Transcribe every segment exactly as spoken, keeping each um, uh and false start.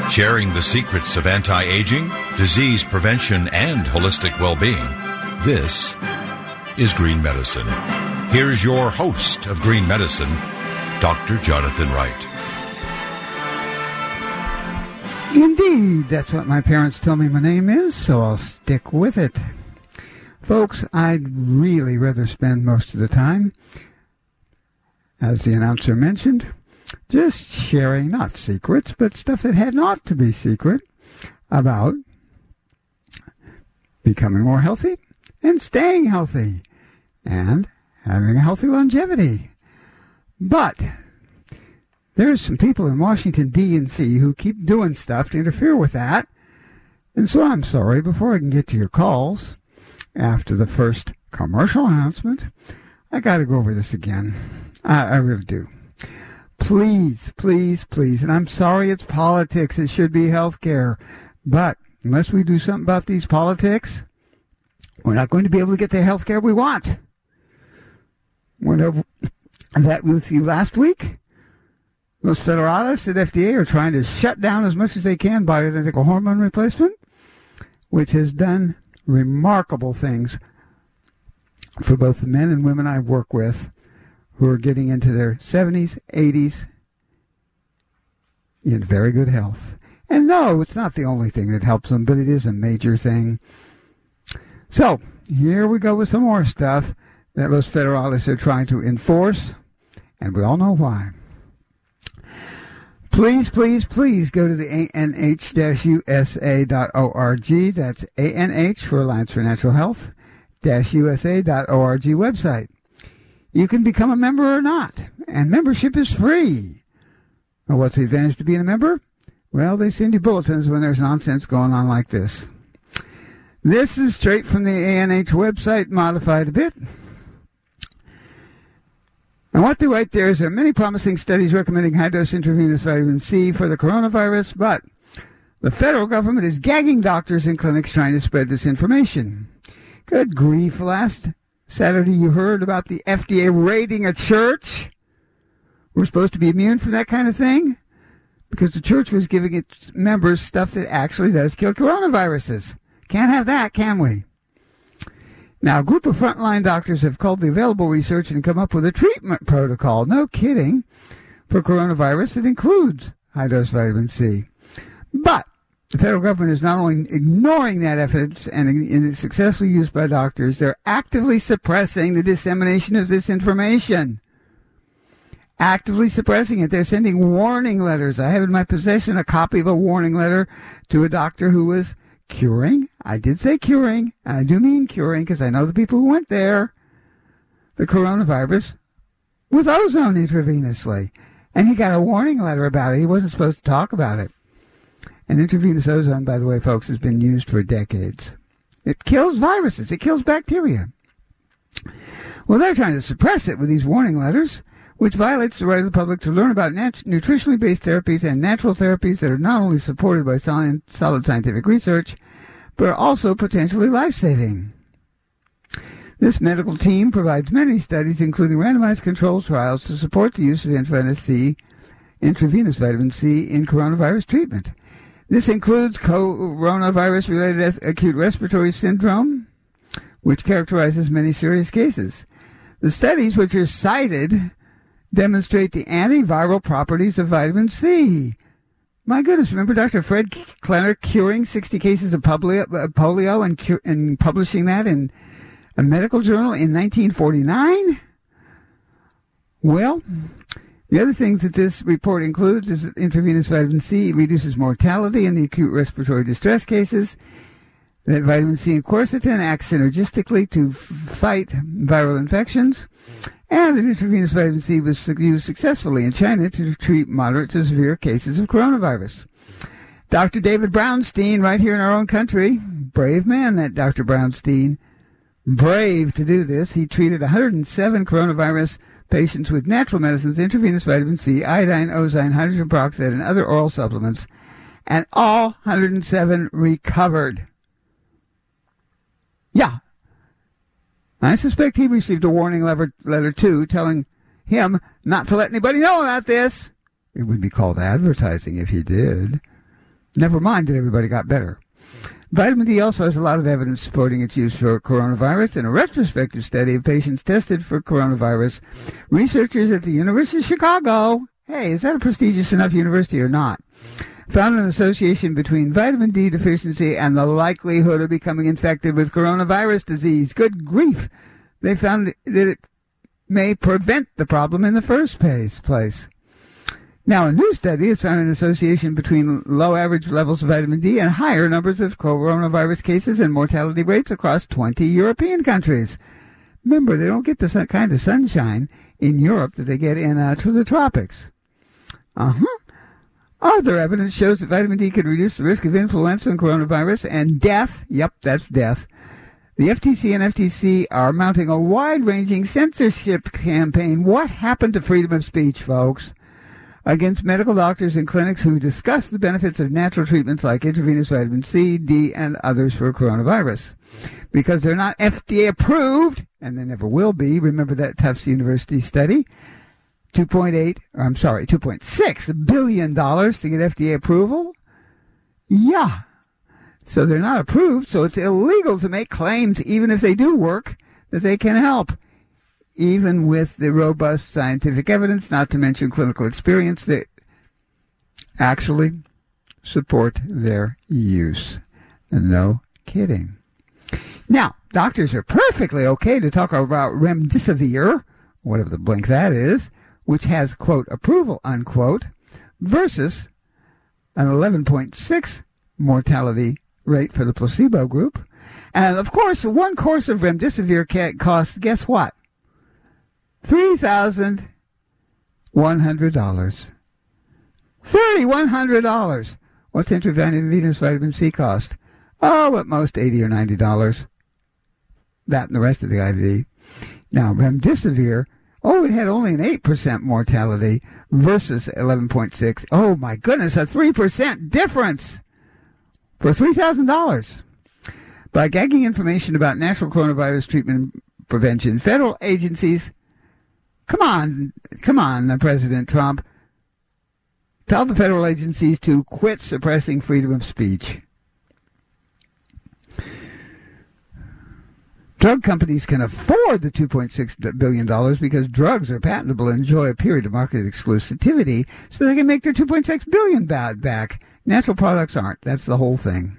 Sharing the secrets of anti-aging, disease prevention, and holistic well-being. This is Green Medicine. Here's your host of Green Medicine, Doctor Jonathan Wright. Indeed, that's what my parents tell me my name is, so I'll stick with it. Folks, I'd really rather spend most of the time, as the announcer mentioned, just sharing, not secrets, but stuff that had not to be secret about becoming more healthy and staying healthy and having a healthy longevity. But there's some people in Washington, D C who keep doing stuff to interfere with that. And so I'm sorry, before I can get to your calls, after the first commercial announcement, I got to go over this again. I, I really do. Please, please, please, and I'm sorry it's politics, it should be health care, but unless we do something about these politics, we're not going to be able to get the health care we want. Went over that with you last week. Los Federales at F D A are trying to shut down as much as they can bioidentical hormone replacement, which has done remarkable things for both the men and women I work with who are getting into their seventies, eighties in very good health. And no, it's not the only thing that helps them, but it is a major thing. So, here we go with some more stuff that Los Federales are trying to enforce, and we all know why. Please, please, please go to the A N H U S A dot org. That's A N H for Alliance for Natural Health, U S A dot org website. You can become a member or not, and membership is free. Well, what's the advantage to being a member? Well, they send you bulletins when there's nonsense going on like this. This is straight from the A N H website, modified a bit. And what they write there is there are many promising studies recommending high-dose intravenous vitamin C for the coronavirus, but the federal government is gagging doctors and clinics trying to spread this information. Good grief, last Saturday you heard about the F D A raiding a church. We're supposed to be immune from that kind of thing because the church was giving its members stuff that actually does kill coronaviruses. Can't have that, can we? Now, a group of frontline doctors have culled the available research and come up with a treatment protocol, no kidding, for coronavirus that includes high-dose vitamin C. But the federal government is not only ignoring that evidence and, and it's successfully used by doctors, they're actively suppressing the dissemination of this information. Actively suppressing it. They're sending warning letters. I have in my possession a copy of a warning letter to a doctor who was curing. I did say curing, and I do mean curing because I know the people who went there. The coronavirus with ozone intravenously. And he got a warning letter about it. He wasn't supposed to talk about it. And intravenous ozone, by the way, folks, has been used for decades. It kills viruses. It kills bacteria. Well, they're trying to suppress it with these warning letters, which violates the right of the public to learn about nat- nutritionally based therapies and natural therapies that are not only supported by solid, solid scientific research, but are also potentially life-saving. This medical team provides many studies, including randomized controlled trials, to support the use of intravenous C, intravenous vitamin C in coronavirus treatment. This includes coronavirus-related acute respiratory syndrome, which characterizes many serious cases. The studies, which are cited, demonstrate the antiviral properties of vitamin C. My goodness, remember Doctor Fred Klenner curing sixty cases of polio and, cu- and publishing that in a medical journal in nineteen forty-nine? Well, the other things that this report includes is that intravenous vitamin C reduces mortality in the acute respiratory distress cases, that vitamin C and quercetin act synergistically to f- fight viral infections, and that intravenous vitamin C was used successfully in China to treat moderate to severe cases of coronavirus. Doctor David Brownstein, right here in our own country, brave man, that Doctor Brownstein, brave to do this. He treated one hundred seven coronavirus patients with natural medicines, intravenous vitamin C, iodine, ozone, hydrogen peroxide, and other oral supplements, and all one hundred seven recovered. Yeah. I suspect he received a warning letter, letter too, telling him not to let anybody know about this. It would be called advertising if he did. Never mind that everybody got better. Vitamin D also has a lot of evidence supporting its use for coronavirus. In a retrospective study of patients tested for coronavirus, researchers at the University of Chicago, hey, is that a prestigious enough university or not, found an association between vitamin D deficiency and the likelihood of becoming infected with coronavirus disease. Good grief. They found that it may prevent the problem in the first place. Now, a new study has found an association between low average levels of vitamin D and higher numbers of coronavirus cases and mortality rates across twenty European countries. Remember, they don't get the kind of sunshine in Europe that they get in uh, the tropics. Uh-huh. Other evidence shows that vitamin D can reduce the risk of influenza and coronavirus and death. Yep, that's death. The F T C and F T C are mounting a wide-ranging censorship campaign. What happened to freedom of speech, folks? Against medical doctors and clinics who discuss the benefits of natural treatments like intravenous vitamin C, D, and others for coronavirus. Because they're not F D A approved, and they never will be. Remember that Tufts University study? two point eight, or I'm sorry, two point six billion dollars to get F D A approval? Yeah. So they're not approved, so it's illegal to make claims, even if they do work, that they can help. Even with the robust scientific evidence, not to mention clinical experience, that actually support their use. No kidding. Now, doctors are perfectly okay to talk about remdesivir, whatever the blink that is, which has, quote, approval, unquote, versus an eleven point six mortality rate for the placebo group. And, of course, one course of remdesivir costs, guess what? three thousand one hundred dollars. three thousand one hundred dollars. What's intravenous vitamin C cost? Oh, at most eighty or ninety dollars. That and the rest of the I V. Now, remdesivir, oh, it had only an eight percent mortality versus eleven point six. Oh, my goodness, a three percent difference for three thousand dollars. By gagging information about natural coronavirus treatment prevention, federal agencies, come on, come on, President Trump, tell the federal agencies to quit suppressing freedom of speech. Drug companies can afford the two point six billion dollars because drugs are patentable and enjoy a period of market exclusivity, so they can make their two point six billion dollars back. Natural products aren't. That's the whole thing.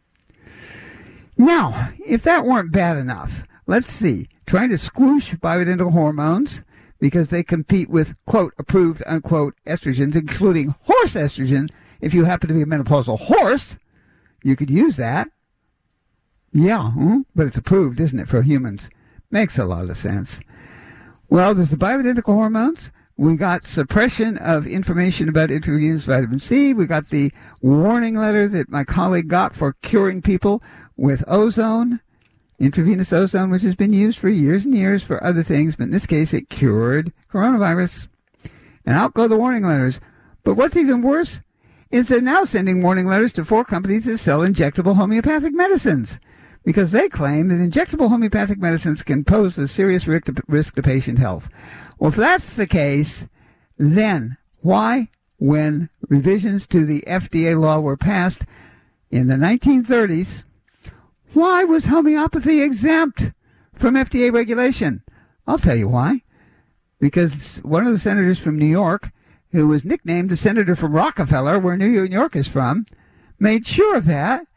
Now, if that weren't bad enough, let's see. Trying to squish bioidentical hormones because they compete with, quote, approved, unquote, estrogens, including horse estrogen. If you happen to be a menopausal horse, you could use that. Yeah, hmm? But it's approved, isn't it, for humans? Makes a lot of sense. Well, there's the bioidentical hormones. We got suppression of information about intravenous vitamin C. We got the warning letter that my colleague got for curing people with ozone, intravenous ozone, which has been used for years and years for other things, but in this case it cured coronavirus. And out go the warning letters. But what's even worse is they're now sending warning letters to four companies that sell injectable homeopathic medicines, because they claim that injectable homeopathic medicines can pose a serious risk to, risk to patient health. Well, if that's the case, then why, when revisions to the F D A law were passed in the nineteen thirties, why was homeopathy exempt from F D A regulation? I'll tell you why. Because one of the senators from New York, who was nicknamed the senator from Rockefeller, where New York is from, made sure of that.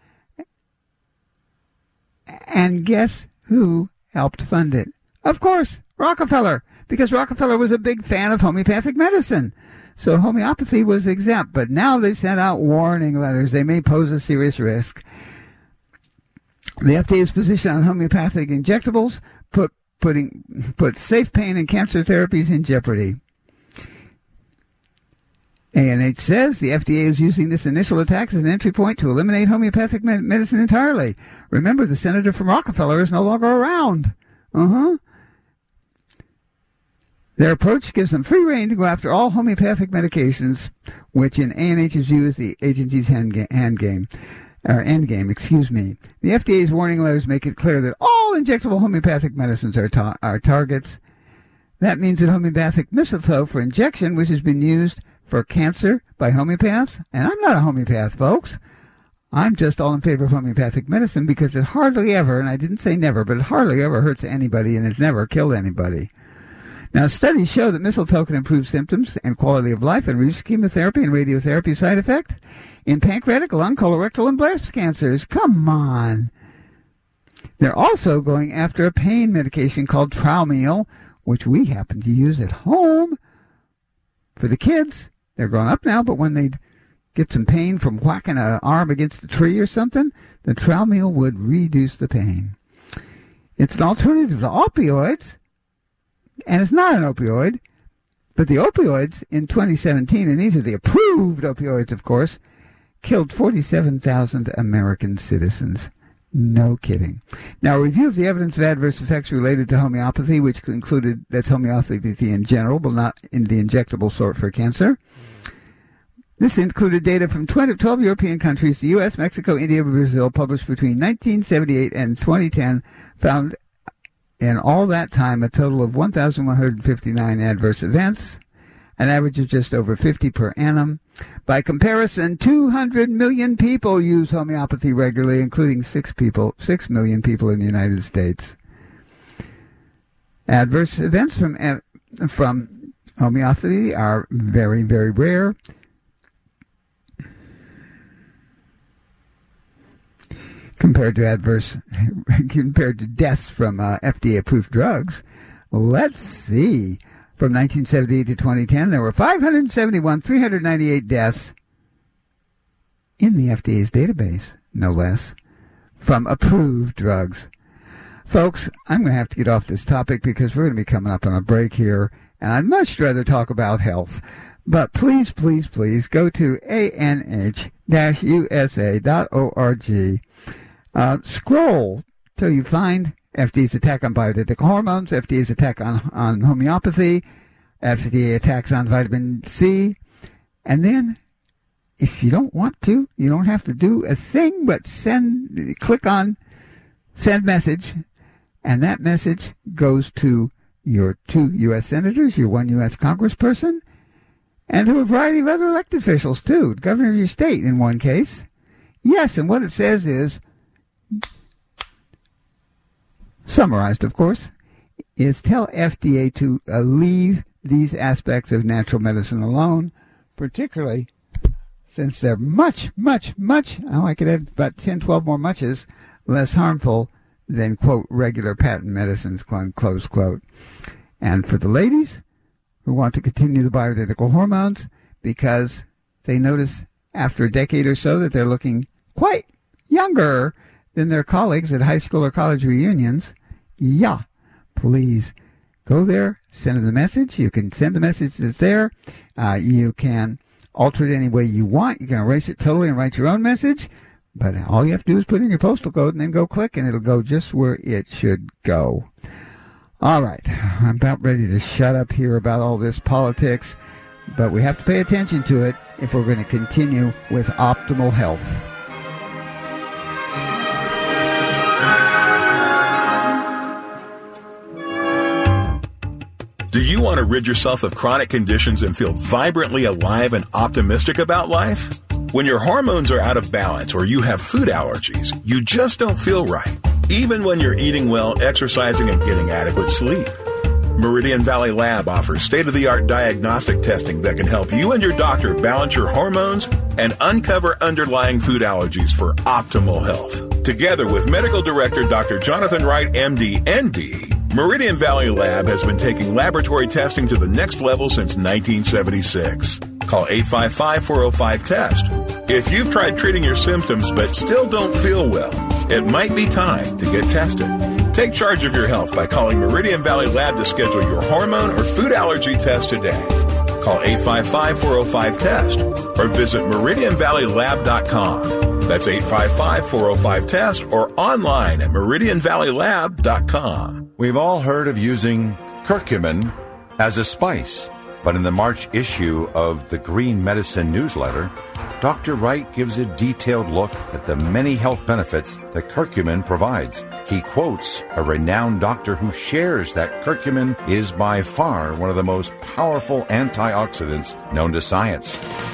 And guess who helped fund it? Of course, Rockefeller, because Rockefeller was a big fan of homeopathic medicine. So homeopathy was exempt, but now they've sent out warning letters. They may pose a serious risk. The F D A's position on homeopathic injectables put putting put safe pain and cancer therapies in jeopardy. A N H says the F D A is using this initial attack as an entry point to eliminate homeopathic med- medicine entirely. Remember, the senator from Rockefeller is no longer around. Uh-huh. Their approach gives them free rein to go after all homeopathic medications, which in A N H's view is the agency's hand, ga- hand game. Or end game, excuse me. The F D A's warning letters make it clear that all injectable homeopathic medicines are, ta- are targets. That means that homeopathic mistletoe for injection, which has been used for cancer by homeopaths, and I'm not a homeopath, folks. I'm just all in favor of homeopathic medicine because it hardly ever, and I didn't say never, but it hardly ever hurts anybody, and it's never killed anybody. Now, studies show that mistletoe can improve symptoms and quality of life and reduce chemotherapy and radiotherapy side effects in pancreatic, lung, colorectal, and breast cancers. Come on. They're also going after a pain medication called Traumeel, which we happen to use at home for the kids. They're grown up now, but when they get some pain from whacking an arm against a tree or something, the Traumeel would reduce the pain. It's an alternative to opioids, and it's not an opioid, but the opioids in twenty seventeen, and these are the approved opioids, of course, killed forty-seven thousand American citizens. No kidding. Now, a review of the evidence of adverse effects related to homeopathy, which included, that's homeopathy in general, but not in the injectable sort for cancer. This included data from twelve European countries, the U S, Mexico, India, and Brazil, published between nineteen seventy-eight and twenty ten, found in all that time a total of one thousand one hundred fifty-nine adverse events, an average of just over fifty per annum. By comparison, two hundred million people use homeopathy regularly, including six people, six million people in the United States. Adverse events from from homeopathy are very, very rare. Compared to adverse, compared to deaths from uh, F D A-approved drugs. Let's see. From nineteen seventy-eight to twenty ten, there were five hundred seventy-one, three hundred ninety-eight deaths in the F D A's database, no less, from approved drugs. Folks, I'm going to have to get off this topic because we're going to be coming up on a break here, and I'd much rather talk about health. But please, please, please go to A N H U S A dot org. Uh, scroll till you find F D A's attack on bioidentical hormones, F D A's attack on, on homeopathy, F D A attacks on vitamin C, and then if you don't want to, you don't have to do a thing but send, click on send message, and that message goes to your two U S senators, your one U S congressperson, and to a variety of other elected officials too, the governor of your state in one case. Yes, and what it says is, summarized, of course, is tell F D A to uh, leave these aspects of natural medicine alone, particularly since they're much, much, much, oh, I could have about ten, twelve more muches, less harmful than, quote, regular patent medicines, close quote. And for the ladies who want to continue the bioidentical hormones because they notice after a decade or so that they're looking quite younger than their colleagues at high school or college reunions, yeah, please go there, send them the message. You can send the message that's there. Uh, you can alter it any way you want. You can erase it totally and write your own message. But all you have to do is put in your postal code and then go click, and it'll go just where it should go. All right, I'm about ready to shut up here about all this politics, but we have to pay attention to it if we're going to continue with optimal health. Do you want to rid yourself of chronic conditions and feel vibrantly alive and optimistic about life? When your hormones are out of balance or you have food allergies, you just don't feel right, even when you're eating well, exercising, and getting adequate sleep. Meridian Valley Lab offers state-of-the-art diagnostic testing that can help you and your doctor balance your hormones and uncover underlying food allergies for optimal health. Together with Medical Director Doctor Jonathan Wright, M D, N D, Meridian Valley Lab has been taking laboratory testing to the next level since nineteen seventy-six. Call eight five five, four oh five, test. If you've tried treating your symptoms but still don't feel well, it might be time to get tested. Take charge of your health by calling Meridian Valley Lab to schedule your hormone or food allergy test today. Call eight five five, four oh five, test or visit meridian valley lab dot com. That's eight five five, four oh five, test or online at meridian valley lab dot com. We've all heard of using curcumin as a spice, but in the March issue of the Green Medicine newsletter, Doctor Wright gives a detailed look at the many health benefits that curcumin provides. He quotes a renowned doctor who shares that curcumin is by far one of the most powerful antioxidants known to science.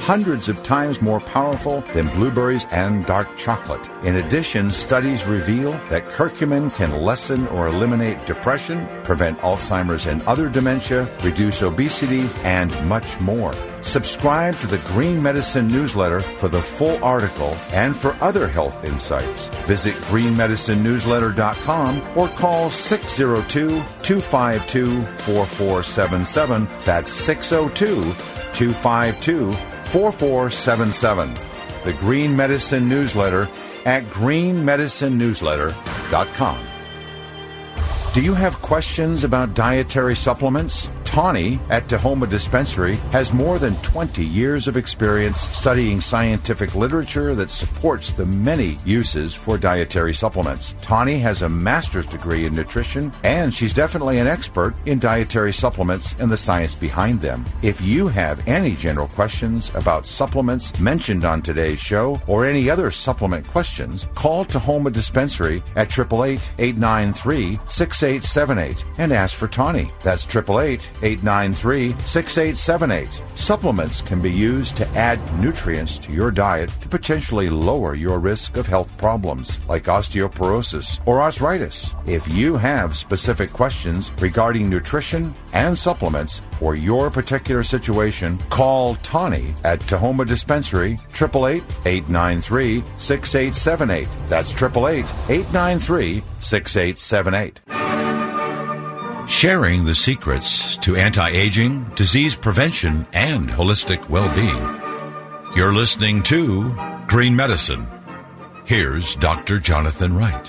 hundreds of times more powerful than blueberries and dark chocolate. In addition, studies reveal that curcumin can lessen or eliminate depression, prevent Alzheimer's and other dementia, reduce obesity, and much more. Subscribe to the Green Medicine newsletter for the full article and for other health insights. Visit green medicine newsletter dot com or call six oh two, two five two, four four seven seven. That's six oh two, two five two, four four seven seven. The Green Medicine newsletter at green medicine newsletter dot com. Do you have questions about dietary supplements? Tawny at Tahoma Dispensary has more than twenty years of experience studying scientific literature that supports the many uses for dietary supplements. Tawny has a master's degree in nutrition, and she's definitely an expert in dietary supplements and the science behind them. If you have any general questions about supplements mentioned on today's show or any other supplement questions, call Tahoma Dispensary at eight eight eight, eight nine three, six eight seven eight and ask for Tawny. That's eight eight eight, eight nine three, six eight seven eight. Supplements can be used to add nutrients to your diet to potentially lower your risk of health problems like osteoporosis or arthritis. If you have specific questions regarding nutrition and supplements for your particular situation, call Tawny at Tahoma Dispensary, eight eight eight, eight nine three, six eight seven eight. That's eight eight eight, eight nine three, six eight seven eight. Sharing the secrets to anti-aging, disease prevention, and holistic well-being. You're listening to Green Medicine. Here's Doctor Jonathan Wright.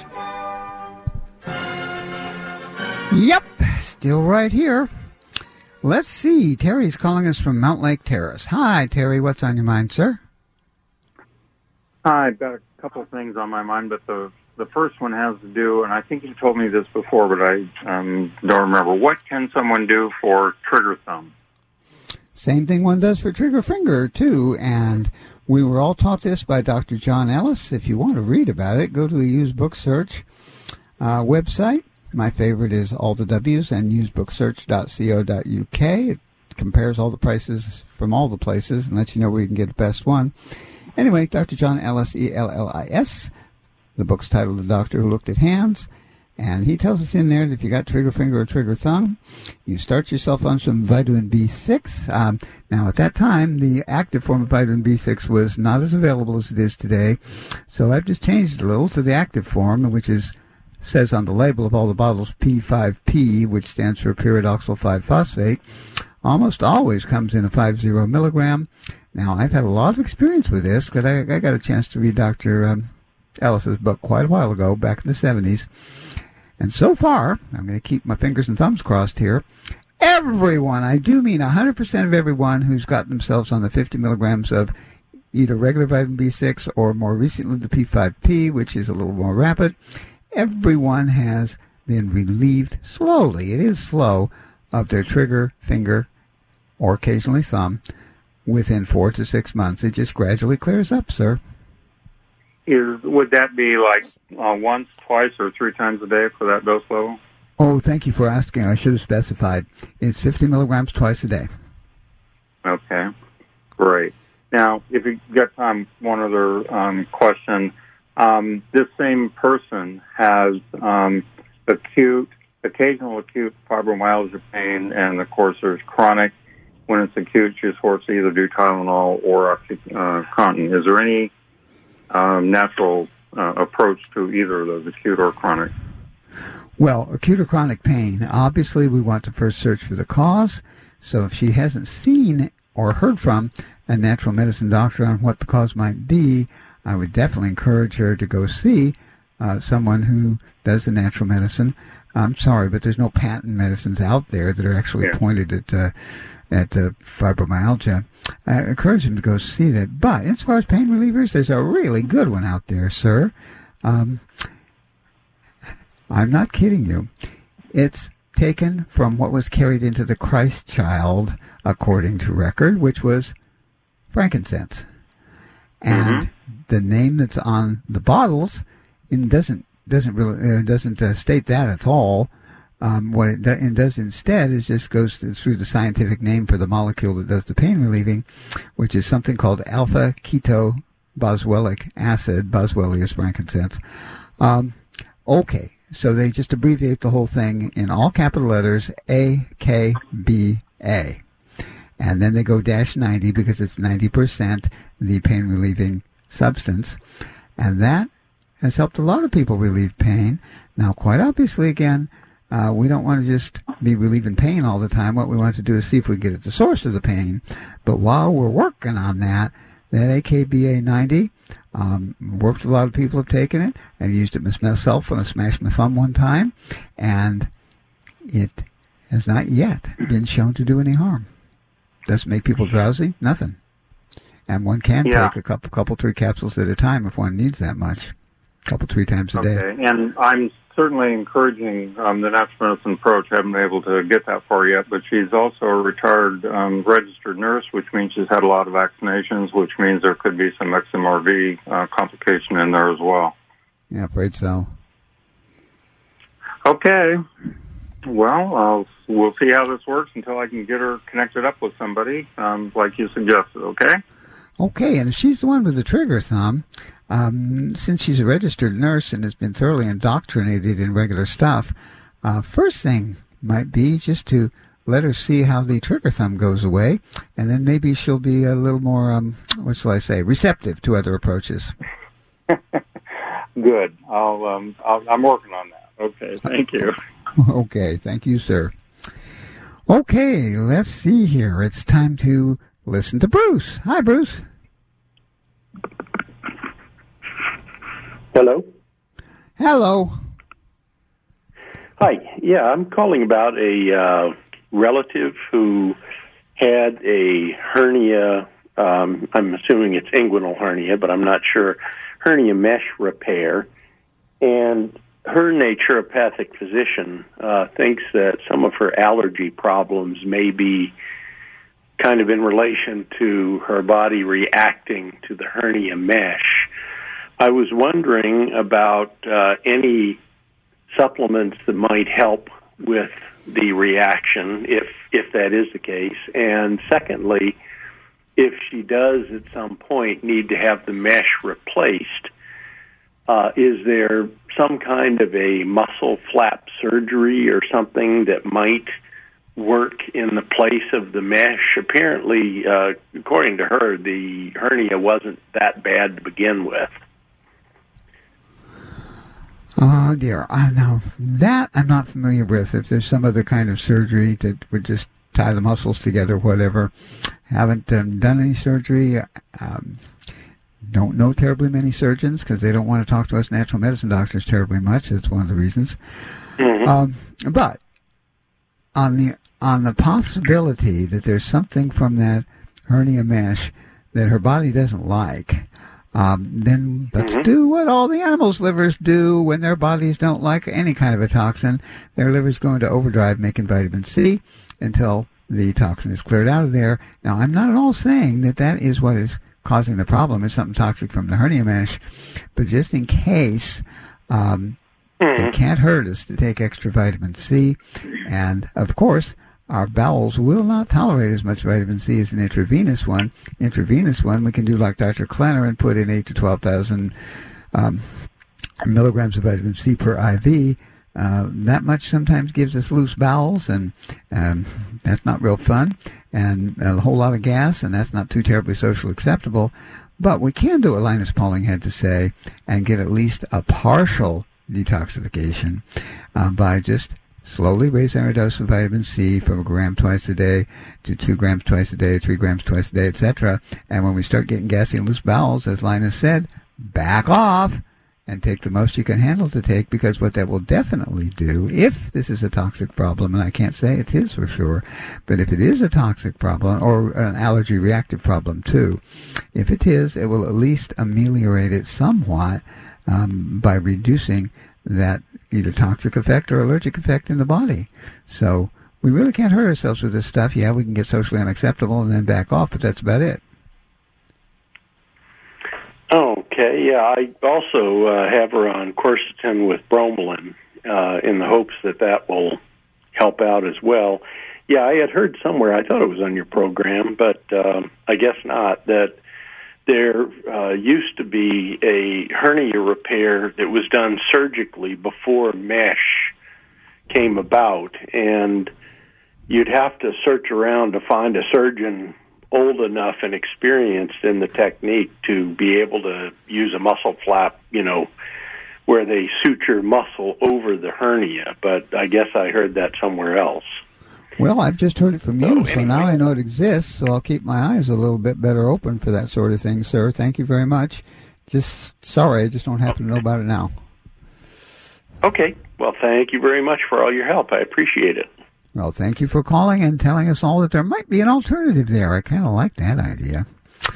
Yep, still right here. Let's see. Terry's calling us from Mount Lake Terrace. Hi, Terry. What's on your mind, sir? Hi, I've got a couple of things on my mind, but the The first one has to do, and I think you told me this before, but I um, don't remember. What can someone do for trigger thumb? Same thing one does for trigger finger, too. And we were all taught this by Doctor John Ellis. If you want to read about it, go to a used book search uh, website. My favorite is all the W's and used book search dot co dot U K. It compares all the prices from all the places and lets you know where you can get the best one. Anyway, Doctor John Ellis, E L L I S. The book's titled The Doctor Who Looked at Hands, and he tells us in there that if you got trigger finger or trigger thumb, you start yourself on some vitamin B six. Um, now, at that time, the active form of vitamin B six was not as available as it is today, so I've just changed it a little to the active form, which is says on the label of all the bottles P five P, which stands for pyridoxal five phosphate. Almost always comes in a fifty milligram. Now, I've had a lot of experience with this, because I, I got a chance to read Doctor Um, Ellis's book quite a while ago, back in the seventies. And so far, I'm going to keep my fingers and thumbs crossed here, everyone, I do mean one hundred percent of everyone who's got themselves on the fifty milligrams of either regular vitamin B six or more recently the P five P, which is a little more rapid, everyone has been relieved slowly, it is slow, of their trigger, finger, or occasionally thumb within four to six months. It just gradually clears up, sir. Is would that be like uh, once, twice, or three times a day for that dose level? Oh, thank you for asking. I should have specified. It's fifty milligrams twice a day. Okay, great. Now, if you get time, one other um, question. Um, this same person has um, acute, occasional acute fibromyalgia pain, and of course there's chronic. When it's acute, she's forced to either do Tylenol or OxyContin. Is there any Um, natural uh, approach to either of those, acute or chronic? Well, acute or chronic pain, obviously we want to first search for the cause. So if she hasn't seen or heard from a natural medicine doctor on what the cause might be, I would definitely encourage her to go see uh, someone who does the natural medicine. I'm sorry, but there's no patent medicines out there that are actually yeah. pointed at uh, at uh, fibromyalgia. I encourage them to go see that. But as far as pain relievers, there's a really good one out there, sir. Um, I'm not kidding you. It's taken from what was carried into the Christ child, according to record, which was frankincense. And mm-hmm. the name that's on the bottles it doesn't doesn't really uh, doesn't uh, state that at all. Um, what it, do, it does instead is just goes to, through the scientific name for the molecule that does the pain relieving, which is something called alpha keto boswellic acid, boswellia frankincense. Um, okay, so they just abbreviate the whole thing in all capital letters, A K B A. And then they go dash ninety because it's ninety percent the pain relieving substance. And that has helped a lot of people relieve pain. Now, quite obviously, again, uh, we don't want to just be relieving pain all the time. What we want to do is see if we can get at the source of the pain. But while we're working on that, that A K B A ninety, um, worked. A lot of people have taken it. I've used it myself when I smashed my thumb one time, and it has not yet been shown to do any harm. Doesn't make people drowsy? Nothing. And one can yeah. take a couple, couple, three capsules at a time if one needs that much. A couple, three times a day. Okay, and I'm certainly encouraging um, the natural medicine approach. I haven't been able to get that far yet, but she's also a retired um, registered nurse, which means she's had a lot of vaccinations, which means there could be some X M R V uh, complication in there as well. Yeah, afraid so. Okay. Well, I'll, we'll see how this works until I can get her connected up with somebody, um, like you suggested, okay? Okay, and if she's the one with the trigger thumb, um, since she's a registered nurse and has been thoroughly indoctrinated in regular stuff, uh, first thing might be just to let her see how the trigger thumb goes away, and then maybe she'll be a little more, um, what shall I say, receptive to other approaches. Good. I'll, um, I'll, I'm working on that. Okay, thank you. Okay, thank you, sir. Okay, let's see here. It's time to listen to Bruce. Hi, Bruce. Hello. Hello. Hi. Yeah, I'm calling about a uh, relative who had a hernia. Um, I'm assuming it's inguinal hernia, but I'm not sure. Hernia mesh repair. And her naturopathic physician uh, thinks that some of her allergy problems may be kind of in relation to her body reacting to the hernia mesh. I was wondering about uh, any supplements that might help with the reaction, if if that is the case. And secondly, if she does at some point need to have the mesh replaced, Uh, is there some kind of a muscle flap surgery or something that might work in the place of the mesh? Apparently, uh, according to her, the hernia wasn't that bad to begin with. Oh, dear. Uh, now, that I'm not familiar with. If there's some other kind of surgery that would just tie the muscles together, whatever. Haven't um, done any surgery. Um Don't know terribly many surgeons because they don't want to talk to us natural medicine doctors terribly much. That's one of the reasons. Mm-hmm. Um, but on the on the possibility that there's something from that hernia mesh that her body doesn't like, um, then let's mm-hmm. do what all the animals' livers do when their bodies don't like any kind of a toxin. Their livers go into overdrive making vitamin C until the toxin is cleared out of there. Now, I'm not at all saying that that is what is causing the problem. It's something toxic from the hernia mesh, but just in case, um, mm-hmm. it can't hurt us to take extra vitamin C, and of course, our bowels will not tolerate as much vitamin C as an intravenous one. Intravenous one, we can do like Doctor Klenner and put in eight to twelve thousand um, milligrams of vitamin C per I V. Uh, that much sometimes gives us loose bowels, and um, that's not real fun, and a whole lot of gas, and that's not too terribly socially acceptable. But we can do what Linus Pauling had to say and get at least a partial detoxification uh, by just slowly raising our dose of vitamin C from a gram twice a day to two grams twice a day, three grams twice a day, et cetera. And when we start getting gassy and loose bowels, as Linus said, back off and take the most you can handle to take, because what that will definitely do, if this is a toxic problem, and I can't say it is for sure, but if it is a toxic problem, or an allergy reactive problem too, if it is, it will at least ameliorate it somewhat um, by reducing that either toxic effect or allergic effect in the body. So we really can't hurt ourselves with this stuff. Yeah, we can get socially unacceptable and then back off, but that's about it. Okay, yeah, I also uh, have her on quercetin with bromelain uh, in the hopes that that will help out as well. Yeah, I had heard somewhere, I thought it was on your program, but um, I guess not, that there uh, used to be a hernia repair that was done surgically before mesh came about, and you'd have to search around to find a surgeon old enough and experienced in the technique to be able to use a muscle flap, you know, where they suture muscle over the hernia. But I guess I heard that somewhere else. Well, I've just heard it from you, so, so anyway. now I know it exists, so I'll keep my eyes a little bit better open for that sort of thing, sir. Thank you very much. Just sorry, I just don't happen to know about it now. Okay. Well, thank you very much for all your help. I appreciate it. Well, thank you for calling and telling us all that there might be an alternative there. I kind of like that idea.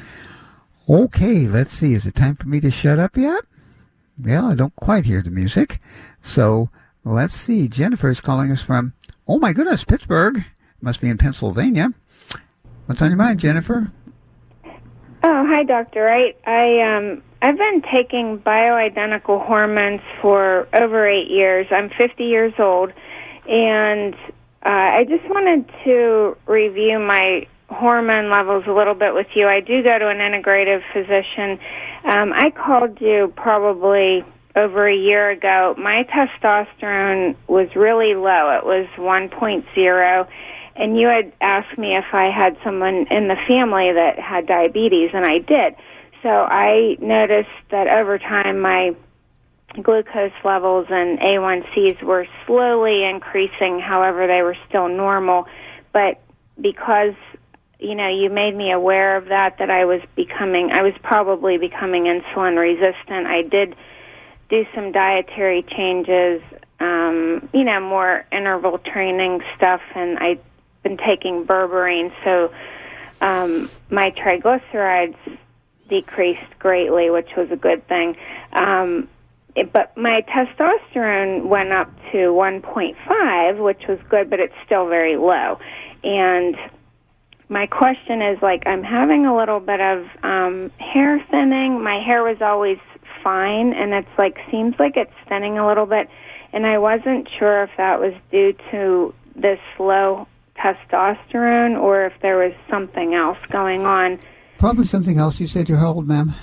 Okay, let's see. Is it time for me to shut up yet? Well, I don't quite hear the music. So let's see. Jennifer's calling us from, oh my goodness, Pittsburgh. Must be in Pennsylvania. What's on your mind, Jennifer? Oh, hi, Doctor Wright. I, um, I've been taking bioidentical hormones for over eight years. I'm fifty years old, and uh, I just wanted to review my hormone levels a little bit with you. I do go to an integrative physician. Um, I called you probably over a year ago. My testosterone was really low. It was one point oh, and you had asked me if I had someone in the family that had diabetes, and I did. So I noticed that over time my glucose levels and A one C's were slowly increasing. However, they were still normal. But because, you know, you made me aware of that, that I was becoming, I was probably becoming insulin resistant, I did do some dietary changes, um, you know, more interval training stuff, and I've been taking berberine, so um, my triglycerides decreased greatly, which was a good thing. Um, it, but my testosterone went up to one point five, which was good, but it's still very low. And my question is, like, I'm having a little bit of um, hair thinning. My hair was always fine, and it's like seems like it's thinning a little bit, and I wasn't sure if that was due to this low testosterone or if there was something else going on. Probably something else. You said you're how old, ma'am?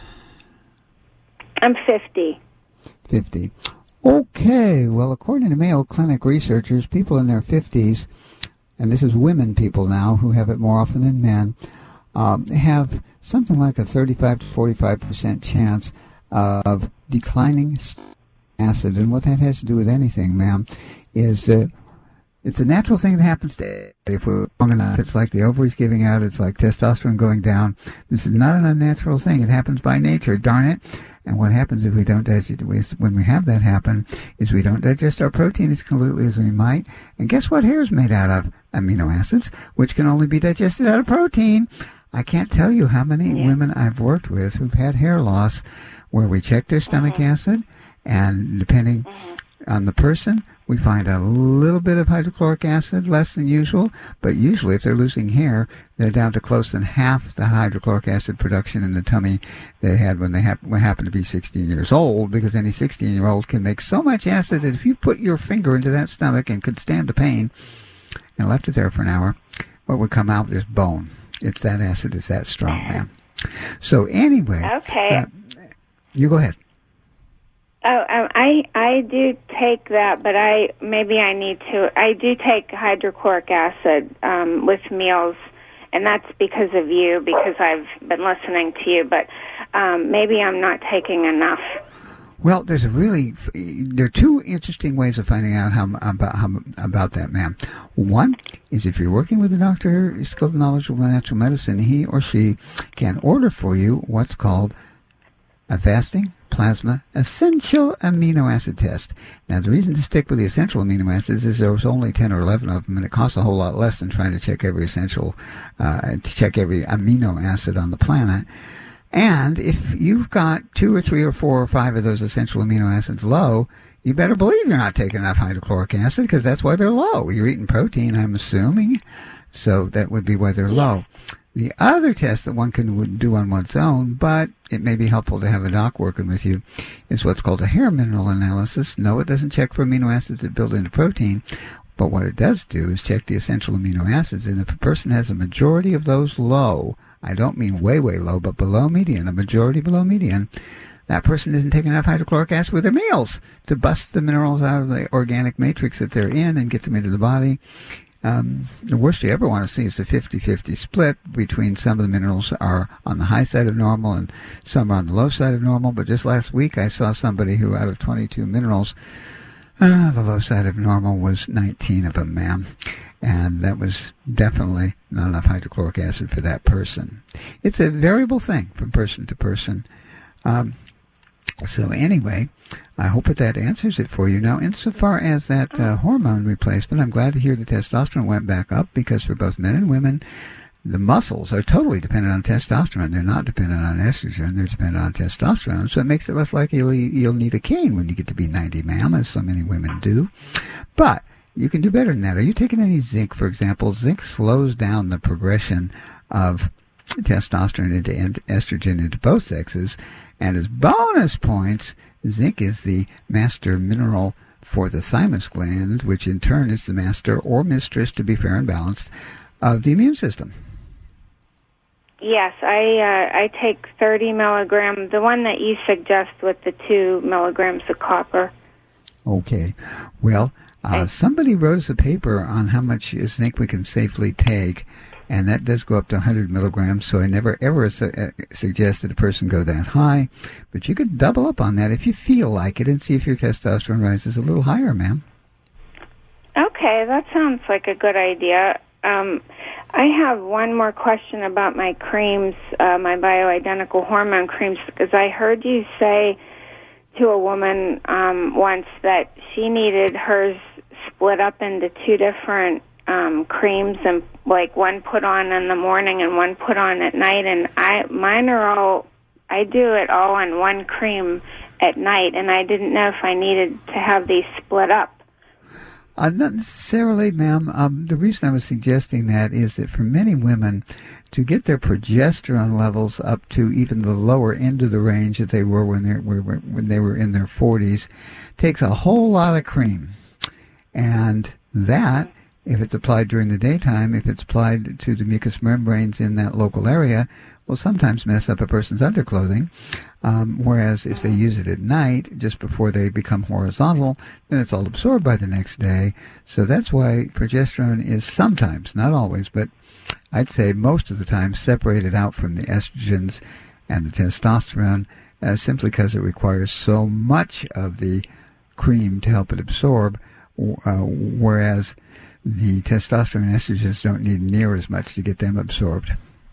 I'm fifty. fifty. Okay. Well, according to Mayo Clinic researchers, people in their fifties, and this is women people now who have it more often than men, um, have something like a thirty-five to forty-five percent chance of declining acid. And what that has to do with anything, ma'am, is that it's a natural thing that happens to if we're long enough. It's like the ovaries giving out. It's like testosterone going down. This is not an unnatural thing. It happens by nature, darn it. And what happens if we don't digest, when we have that happen, is we don't digest our protein as completely as we might. And guess what hair is made out of? Amino acids, which can only be digested out of protein. I can't tell you how many yeah. women I've worked with who've had hair loss where we check their stomach mm-hmm. acid, and depending mm-hmm. on the person, we find a little bit of hydrochloric acid, less than usual, but usually if they're losing hair, they're down to close than half the hydrochloric acid production in the tummy they had when they hap- happened to be sixteen years old, because any sixteen-year-old can make so much acid that if you put your finger into that stomach and could stand the pain and left it there for an hour, what would come out is bone. It's that acid, it's that strong, ma'am. So anyway, okay. Uh, you go ahead. Oh, um, I I do take that, but I maybe I need to. I do take hydrochloric acid um, with meals, and that's because of you, because I've been listening to you. But um, maybe I'm not taking enough. Well, there's a really there are two interesting ways of finding out how about how, about that, ma'am. One is if you're working with a doctor who's skilled and knowledgeable in natural medicine, he or she can order for you what's called a fasting plasma essential amino acid test. Now, the reason to stick with the essential amino acids is there's only ten or eleven of them, and it costs a whole lot less than trying to check every essential, uh, to check every amino acid on the planet. And if you've got two or three or four or five of those essential amino acids low, you better believe you're not taking enough hydrochloric acid, because that's why they're low. You're eating protein, I'm assuming, so that would be why they're low. The other test that one can do on one's own, but it may be helpful to have a doc working with you, is what's called a hair mineral analysis. No, it doesn't check for amino acids that build into protein, But what it does do is check the essential amino acids, and if a person has a majority of those low, I don't mean way, way low, but below median, a majority below median, that person isn't taking enough hydrochloric acid with their meals to bust the minerals out of the organic matrix that they're in and get them into the body. Um, the worst you ever want to see is a fifty-fifty split between some of the minerals are on the high side of normal and some are on the low side of normal. But just last week I saw somebody who out of twenty-two minerals, uh, the low side of normal was nineteen of them, ma'am. And that was definitely not enough hydrochloric acid for that person. It's a variable thing from person to person. Um, so anyway, I hope that that answers it for you. Now, insofar as that uh, hormone replacement, I'm glad to hear the testosterone went back up, because for both men and women, the muscles are totally dependent on testosterone. They're not dependent on estrogen. They're dependent on testosterone. So it makes it less likely you'll, you'll need a cane when you get to be ninety, ma'am, as so many women do. But you can do better than that. Are you taking any zinc, for example? Zinc slows down the progression of testosterone into estrogen into both sexes. And as bonus points, zinc is the master mineral for the thymus gland, which in turn is the master or mistress, to be fair and balanced, of the immune system. Yes, I uh, I take thirty milligrams, the one that you suggest with the two milligrams of copper. Okay. Well, uh, somebody wrote us a paper on how much zinc we can safely take, and that does go up to one hundred milligrams, so I never ever su- uh, suggest that a person go that high. But you could double up on that if you feel like it and see if your testosterone rises a little higher, ma'am. Okay, that sounds like a good idea. Um, I have one more question about my creams, uh, my bioidentical hormone creams, because I heard you say to a woman um, once that she needed hers split up into two different um, creams, and like one put on in the morning and one put on at night. And I, mine are all, I do it all on one cream at night, and I didn't know if I needed to have these split up. Uh, not necessarily, ma'am. Um, the reason I was suggesting that is that for many women, to get their progesterone levels up to even the lower end of the range that they were when they were when they were in their forties, takes a whole lot of cream, and that, if it's applied during the daytime, if it's applied to the mucous membranes in that local area, will sometimes mess up a person's underclothing. Um, whereas if they use it at night, just before they become horizontal, then it's all absorbed by the next day. So that's why progesterone is sometimes, not always, but I'd say most of the time separated out from the estrogens and the testosterone, uh, simply because it requires so much of the cream to help it absorb, uh, whereas the testosterone and estrogens don't need near as much to get them absorbed.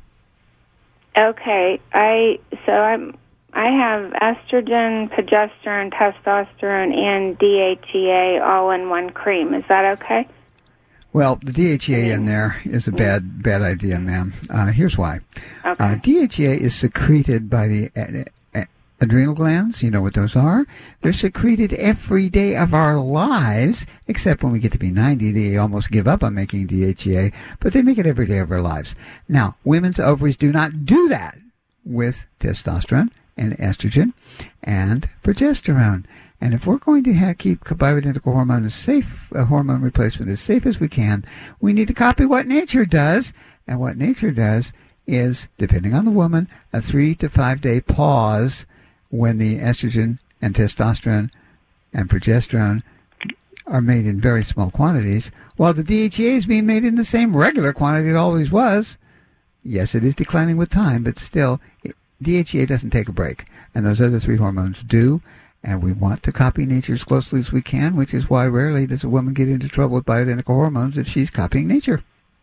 Okay, I so I'm I have estrogen, progesterone, testosterone, and D H E A all in one cream. Is that okay? Well, the D H E A in there is a bad bad idea, ma'am. Uh, here's why. Okay. Uh, D H E A is secreted by the uh, uh, adrenal glands. You know what those are? They're secreted every day of our lives, except when we get to be ninety, they almost give up on making D H E A, but they make it every day of our lives. Now, women's ovaries do not do that with testosterone and estrogen and progesterone. And if we're going to have, keep bioidentical hormone as safe, a hormone replacement as safe as we can, we need to copy what nature does. And what nature does is, depending on the woman, a three to five day pause when the estrogen and testosterone and progesterone are made in very small quantities, while the D H E A is being made in the same regular quantity it always was. Yes, it is declining with time, but still, it, D H E A doesn't take a break, and those other three hormones do, and we want to copy nature as closely as we can, which is why rarely does a woman get into trouble with bioidentical hormones if she's copying nature.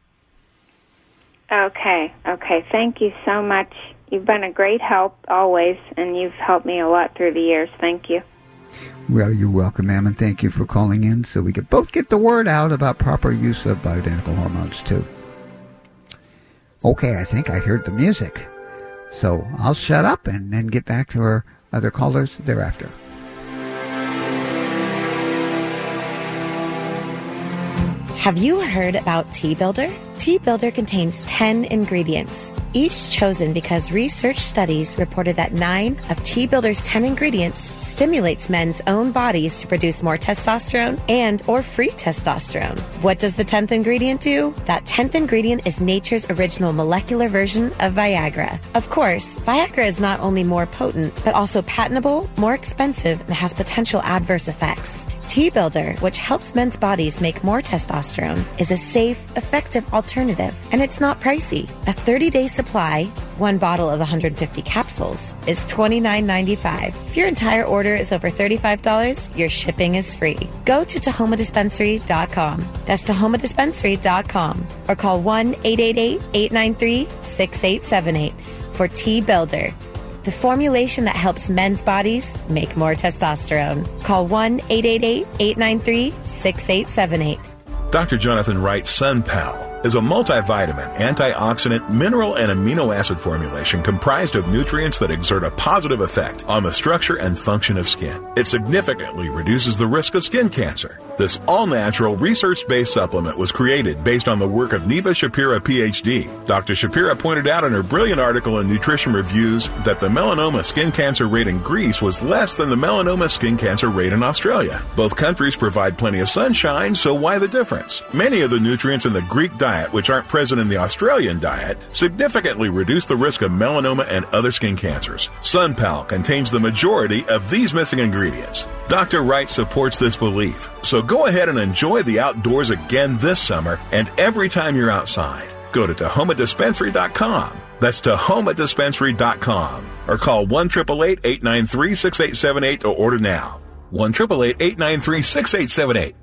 Okay, okay. Thank you so much. You've been a great help always, and you've helped me a lot through the years. Thank you. Well, you're welcome, ma'am, and thank you for calling in so we could both get the word out about proper use of bioidentical hormones, too. Okay, I think I heard the music. So I'll shut up and then get back to our other callers thereafter. Have you heard about Tea Builder? Tea Builder contains ten ingredients, each chosen because research studies reported that nine of Tea Builder's ten ingredients stimulates men's own bodies to produce more testosterone and or free testosterone. What does the tenth ingredient do? That tenth ingredient is nature's original molecular version of Viagra. Of course, Viagra is not only more potent, but also patentable, more expensive, and has potential adverse effects. Tea Builder, which helps men's bodies make more testosterone, is a safe, effective alternative, and it's not pricey. A thirty-day supply, one bottle of one hundred fifty capsules, is twenty-nine ninety-five. If your entire order is over thirty-five dollars, your shipping is free. Go to Tahoma Dispensary dot com. That's Tahoma Dispensary dot com, or call one eight eight eight, eight nine three, six eight seven eight for Tea Builder, the formulation that helps men's bodies make more testosterone. Call one eight eight eight, eight nine three, six eight seven eight. Doctor Jonathan Wright's SunPal is a multivitamin, antioxidant, mineral, and amino acid formulation comprised of nutrients that exert a positive effect on the structure and function of skin. It significantly reduces the risk of skin cancer. This all-natural, research-based supplement was created based on the work of Neva Shapira, P H D. Doctor Shapira pointed out in her brilliant article in Nutrition Reviews that the melanoma skin cancer rate in Greece was less than the melanoma skin cancer rate in Australia. Both countries provide plenty of sunshine, so why the difference? Many of the nutrients in the Greek diet, which aren't present in the Australian diet, significantly reduce the risk of melanoma and other skin cancers. SunPal contains the majority of these missing ingredients. Doctor Wright supports this belief, so go ahead and enjoy the outdoors again this summer and every time you're outside. Go to Tahoma Dispensary dot com. That's Tahoma Dispensary dot com. Or call one eight eight eight, eight nine three, six eight seven eight to order now. one eight eight eight, eight nine three, six eight seven eight.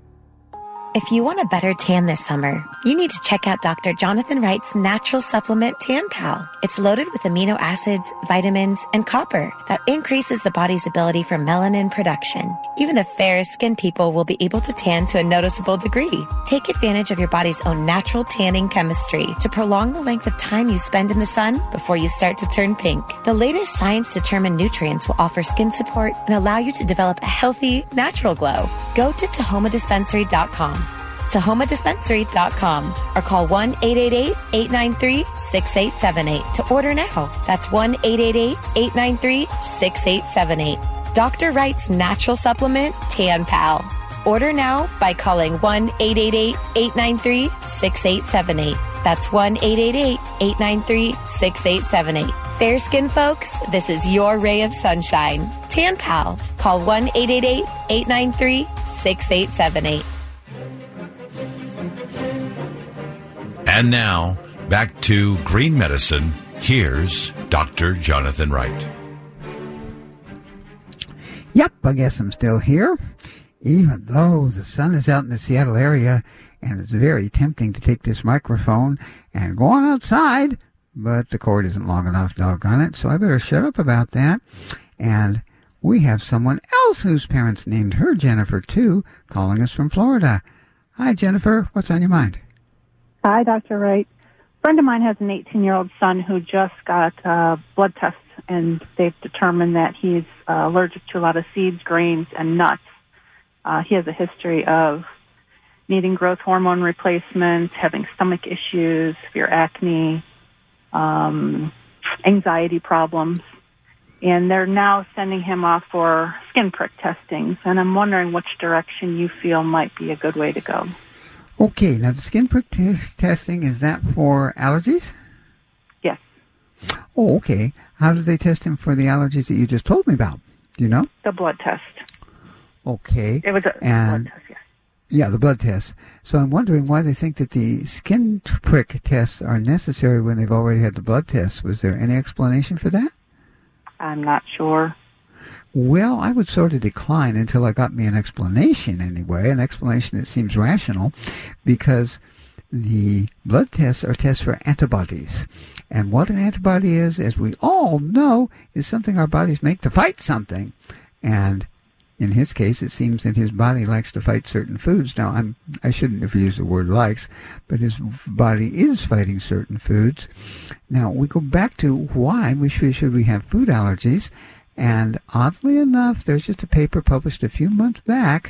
If you want a better tan this summer, you need to check out Doctor Jonathan Wright's natural supplement Tan Pal. It's loaded with amino acids, vitamins, and copper that increases the body's ability for melanin production. Even the fairest skinned people will be able to tan to a noticeable degree. Take advantage of your body's own natural tanning chemistry to prolong the length of time you spend in the sun before you start to turn pink. The latest science-determined nutrients will offer skin support and allow you to develop a healthy, natural glow. Go to Tahoma Dispensary dot com. Tahoma Dispensary dot com or call one eight eight eight, eight nine three, six eight seven eight to order now. That's one eight eight eight, eight nine three, six eight seven eight. Doctor Wright's natural supplement, Tan Pal. Order now by calling one eight eight eight, eight nine three, six eight seven eight. That's one eight eight eight, eight nine three, six eight seven eight. Fair skin folks, this is your ray of sunshine. Tan Pal. Call one eight eight eight, eight nine three, six eight seven eight. And now, back to Green Medicine. Here's Doctor Jonathan Wright. Yep, I guess I'm still here. Even though the sun is out in the Seattle area, and it's very tempting to take this microphone and go on outside, but the cord isn't long enough, doggone it, so I better shut up about that. And we have someone else whose parents named her Jennifer, too, calling us from Florida. Hi, Jennifer. What's on your mind? Hi, Doctor Wright. A friend of mine has an eighteen-year-old son who just got uh, blood tests, and they've determined that he's uh, allergic to a lot of seeds, grains, and nuts. Uh, he has a history of needing growth hormone replacements, having stomach issues, severe acne, um, anxiety problems, and they're now sending him off for skin prick testings, and I'm wondering which direction you feel might be a good way to go. Okay, now the skin prick t- testing, is that for allergies? Yes. Oh, okay. How did they test him for the allergies that you just told me about? Do you know? The blood test. Okay. It was a and, blood test, yes. Yeah, the blood test. So I'm wondering why they think that the skin prick tests are necessary when they've already had the blood tests. Was there any explanation for that? I'm not sure. Well, I would sort of decline until I got me an explanation anyway, an explanation that seems rational, because the blood tests are tests for antibodies. And what an antibody is, as we all know, is something our bodies make to fight something. And in his case, it seems that his body likes to fight certain foods. Now, I'm, I shouldn't have used the word likes, but his body is fighting certain foods. Now, we go back to why we should, should we have food allergies. And oddly enough, there's just a paper published a few months back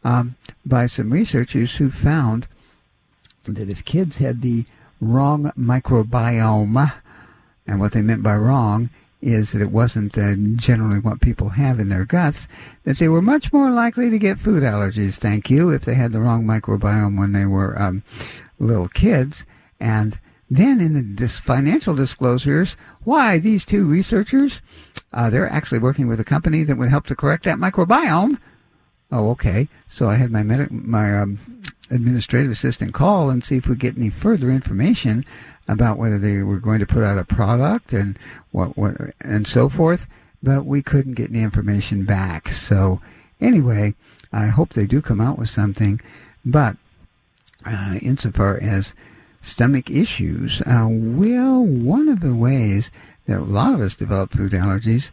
um, by some researchers who found that if kids had the wrong microbiome, and what they meant by wrong is that it wasn't uh, generally what people have in their guts, that they were much more likely to get food allergies, thank you, if they had the wrong microbiome when they were um, little kids. And then in the dis- financial disclosures, why, these two researchers, uh, they're actually working with a company that would help to correct that microbiome. Oh, okay. So I had my med- my um, administrative assistant call and see if we get any further information about whether they were going to put out a product and what, what and so forth, but we couldn't get any information back. So anyway, I hope they do come out with something. But uh, insofar as stomach issues, uh, well, one of the ways that a lot of us develop food allergies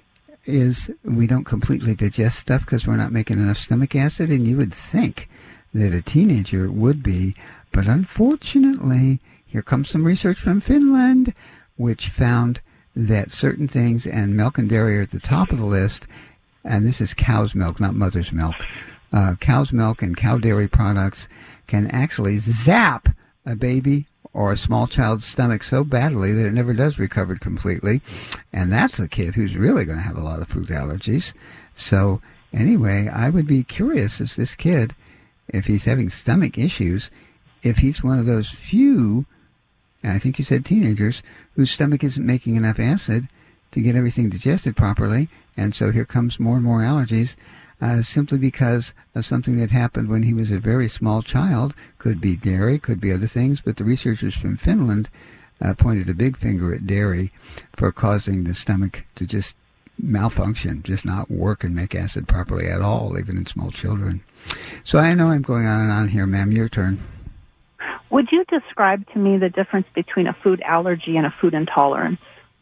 is we don't completely digest stuff because we're not making enough stomach acid, and you would think that a teenager would be, but unfortunately, here comes some research from Finland, which found that certain things, and milk and dairy are at the top of the list, and this is cow's milk, not mother's milk. Uh, cow's milk and cow dairy products can actually zap a baby or a small child's stomach so badly that it never does recover completely. And that's a kid who's really going to have a lot of food allergies. So anyway, I would be curious as this kid, if he's having stomach issues, if he's one of those few, and I think you said teenagers, whose stomach isn't making enough acid to get everything digested properly. And so here comes more and more allergies. Uh, simply because of something that happened when he was a very small child. Could be dairy, could be other things, but the researchers from Finland uh, pointed a big finger at dairy for causing the stomach to just malfunction, just not work and make acid properly at all, even in small children. So I know I'm going on and on here, ma'am. Your turn. Would you describe to me the difference between a food allergy and a food intolerance?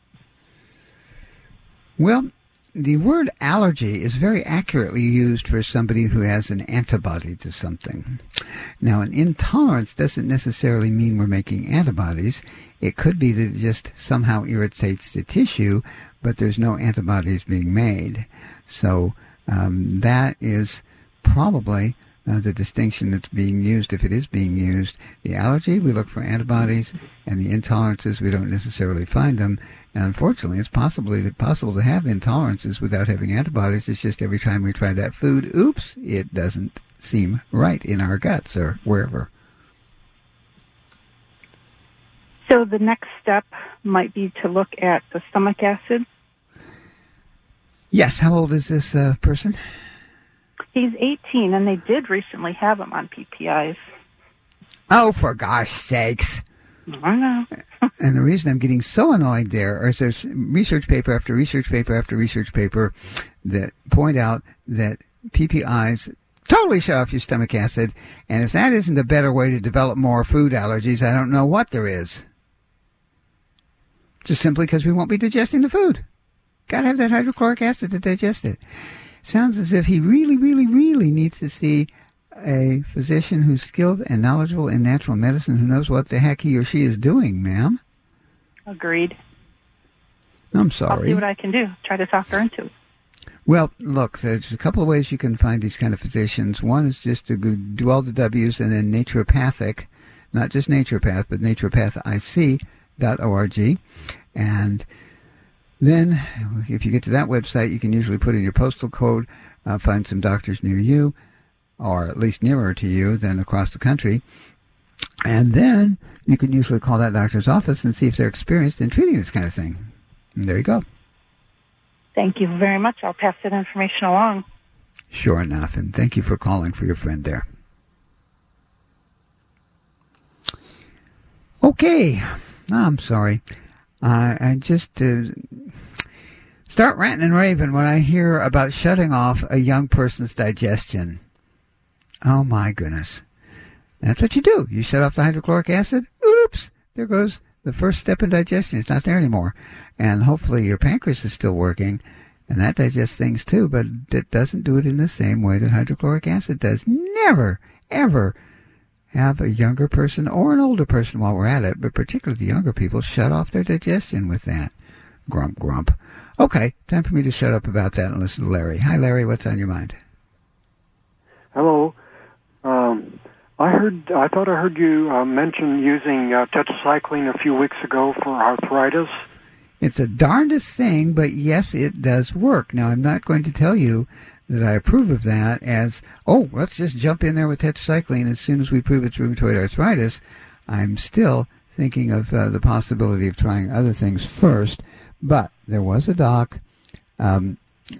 Well, the word allergy is very accurately used for somebody who has an antibody to something. Now, an intolerance doesn't necessarily mean we're making antibodies. It could be that it just somehow irritates the tissue, but there's no antibodies being made. So um, that is probably uh, the distinction that's being used, if it is being used. The allergy, we look for antibodies, and the intolerances, we don't necessarily find them. And unfortunately, it's possibly possible to have intolerances without having antibodies. It's just every time we try that food, oops, it doesn't seem right in our guts or wherever. So the next step might be to look at the stomach acid? Yes. How old is this uh, person? He's eighteen, and they did recently have him on P P Is. Oh, for gosh sakes. I know. And the reason I'm getting so annoyed there is there's research paper after research paper after research paper that point out that P P Is totally shut off your stomach acid, and if that isn't a better way to develop more food allergies, I don't know what there is. Just simply because we won't be digesting the food. Got to have that hydrochloric acid to digest it. Sounds as if he really, really, really needs to see a physician who's skilled and knowledgeable in natural medicine who knows what the heck he or she is doing, ma'am. Agreed. I'm sorry. I'll see what I can do. Try to talk her into it. Well, look, there's a couple of ways you can find these kind of physicians. One is just to go do all the W's and then naturopathic, not just naturopath, but naturopathic dot org. And then if you get to that website, you can usually put in your postal code, uh, find some doctors near you, or at least nearer to you than across the country. And then you can usually call that doctor's office and see if they're experienced in treating this kind of thing. And there you go. Thank you very much. I'll pass that information along. Sure enough. And thank you for calling for your friend there. Okay. I'm sorry. Uh, I just uh, start ranting and raving when I hear about shutting off a young person's digestion. Oh, my goodness. That's what you do. You shut off the hydrochloric acid. Oops. There goes the first step in digestion. It's not there anymore. And hopefully your pancreas is still working, and that digests things too, but it doesn't do it in the same way that hydrochloric acid does. Never, ever have a younger person or an older person, while we're at it, but particularly the younger people, shut off their digestion with that. Grump, grump. Okay, time for me to shut up about that and listen to Larry. Hi, Larry. What's on your mind? Hello. Um, I heard. I thought I heard you uh, mention using uh, tetracycline a few weeks ago for arthritis. It's a darndest thing, but yes, it does work. Now, I'm not going to tell you that I approve of that as, oh, let's just jump in there with tetracycline as soon as we prove it's rheumatoid arthritis. I'm still thinking of uh, the possibility of trying other things first, but there was a doc. Um,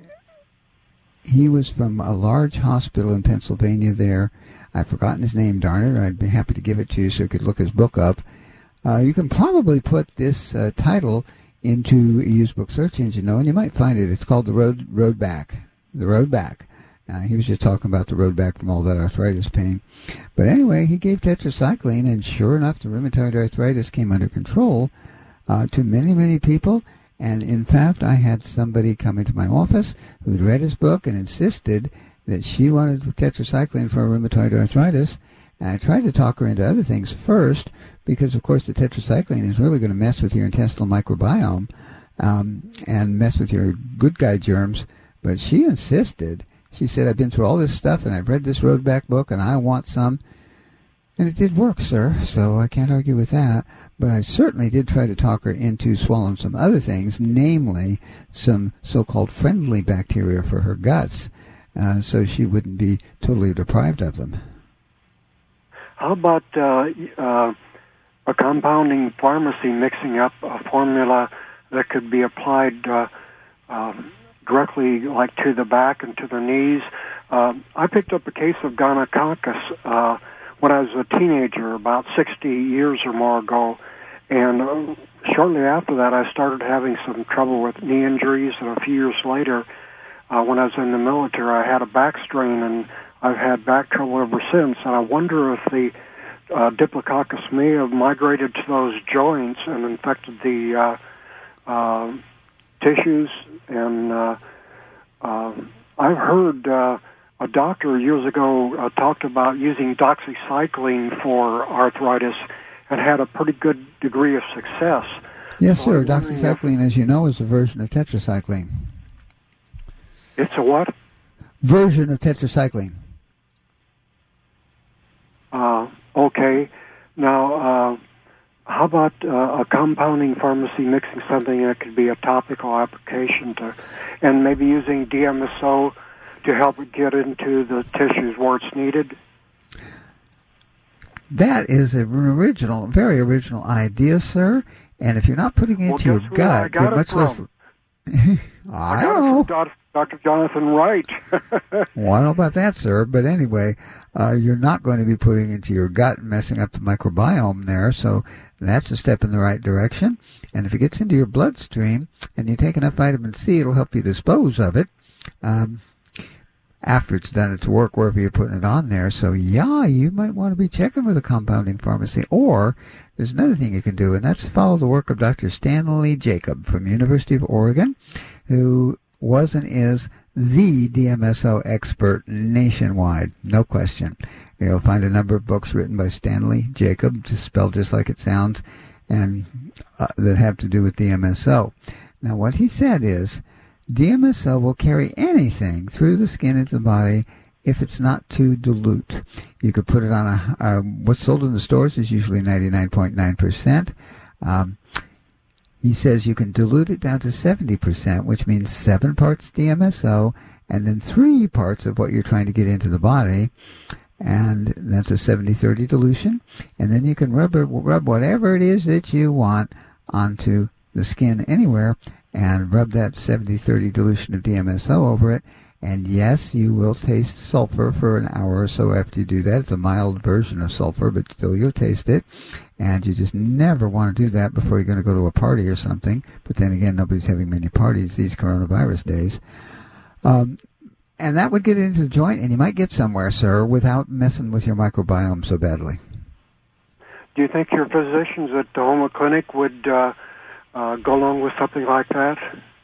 he was from a large hospital in Pennsylvania there. I've forgotten his name, darn it. I'd be happy to give it to you so you could look his book up. Uh, you can probably put this uh, title into a used book search engine, though, and you might find it. It's called The Road Road Back. The Road Back. Uh, he was just talking about the road back from all that arthritis pain. But anyway, he gave tetracycline, and sure enough, the rheumatoid arthritis came under control uh, to many, many people. And in fact, I had somebody come into my office who'd read his book and insisted that she wanted tetracycline for rheumatoid arthritis. And I tried to talk her into other things first because, of course, the tetracycline is really going to mess with your intestinal microbiome um, and mess with your good guy germs. But she insisted. She said, I've been through all this stuff, and I've read this Road Back book, and I want some. And it did work, sir, so I can't argue with that. But I certainly did try to talk her into swallowing some other things, namely some so-called friendly bacteria for her guts. Uh, so she wouldn't be totally deprived of them. How about uh, uh, a compounding pharmacy mixing up a formula that could be applied uh, um, directly, like to the back and to the knees? Uh, I picked up a case of gonococcus uh, when I was a teenager, about sixty years or more ago, and uh, shortly after that, I started having some trouble with knee injuries, and a few years later, Uh, when I was in the military, I had a back strain, and I've had back trouble ever since. And I wonder if the uh, Diplococcus may have migrated to those joints and infected the uh, uh, tissues. And uh, uh, I've heard uh, a doctor years ago uh, talked about using doxycycline for arthritis and had a pretty good degree of success. Yes, so sir. Doxycycline, if, as you know, is a version of tetracycline. It's a what? Version of tetracycline. Uh, okay. Now, uh, how about uh, a compounding pharmacy mixing something that could be a topical application to, and maybe using D M S O to help it get into the tissues where it's needed? That is an original, very original idea, sir. And if you're not putting it into well, your gut, you're much less... I, I got don't know. it from Doctor Jonathan Wright. Well, I don't know about that, sir. But anyway, uh, you're not going to be putting it into your gut and messing up the microbiome there. So that's a step in the right direction. And if it gets into your bloodstream and you take enough vitamin C, it'll help you dispose of it um, after it's done its work, wherever you're putting it on there. So, yeah, you might want to be checking with a compounding pharmacy. Or there's another thing you can do, and that's follow the work of Doctor Stanley Jacob from University of Oregon, who was and is the D M S O expert nationwide, no question. You'll find a number of books written by Stanley Jacob, just spelled just like it sounds, and uh, that have to do with D M S O. Now, what he said is D M S O will carry anything through the skin into the body if it's not too dilute. You could put it on a, uh, what's sold in the stores is usually ninety-nine point nine percent. Um, He says you can dilute it down to seventy percent, which means seven parts D M S O and then three parts of what you're trying to get into the body. And that's a seventy thirty dilution. And then you can rub, rub whatever it is that you want onto the skin anywhere and rub that seventy thirty dilution of D M S O over it. And yes, you will taste sulfur for an hour or so after you do that. It's a mild version of sulfur, but still you'll taste it. And you just never want to do that before you're going to go to a party or something. But then again, nobody's having many parties these coronavirus days. Um, and that would get it into the joint, and you might get somewhere, sir, without messing with your microbiome so badly. Do you think your physicians at the Homa Clinic would uh, uh, go along with something like that?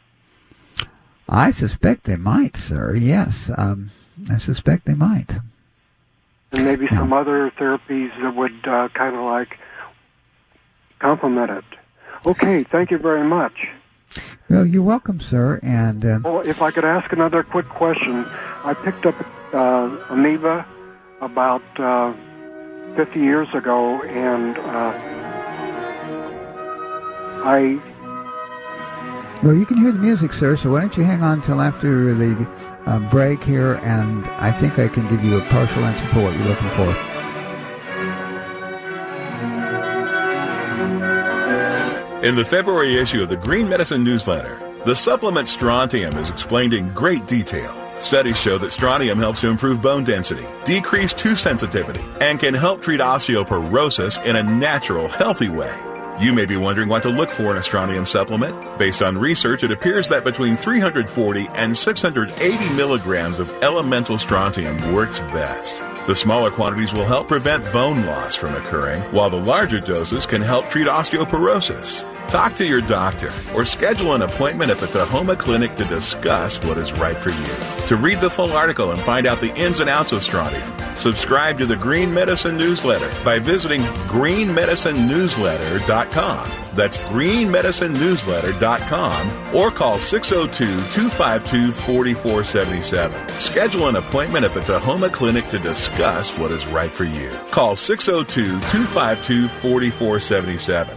I suspect they might, sir, yes. Um, I suspect they might. And maybe now, some other therapies that would uh, kind of like complement it. Okay, thank you very much. Well, you're welcome, sir. And uh, well, if I could ask another quick question, I picked up uh, amoeba about uh, fifty years ago, and uh, I... Well, you can hear the music, sir, so why don't you hang on till after the uh, break here, and I think I can give you a partial answer for what you're looking for. In the February issue of the Green Medicine Newsletter, the supplement strontium is explained in great detail. Studies show that strontium helps to improve bone density, decrease tooth sensitivity, and can help treat osteoporosis in a natural, healthy way. You may be wondering what to look for in a strontium supplement. Based on research, it appears that between three hundred forty and six hundred eighty milligrams of elemental strontium works best. The smaller quantities will help prevent bone loss from occurring, while the larger doses can help treat osteoporosis. Talk to your doctor or schedule an appointment at the Tahoma Clinic to discuss what is right for you. To read the full article and find out the ins and outs of strontium, subscribe to the Green Medicine Newsletter by visiting green medicine newsletter dot com. That's green medicine newsletter dot com or call six oh two, two five two, four four seven seven. Schedule an appointment at the Tahoma Clinic to discuss what is right for you. Call six oh two, two five two, four four seven seven.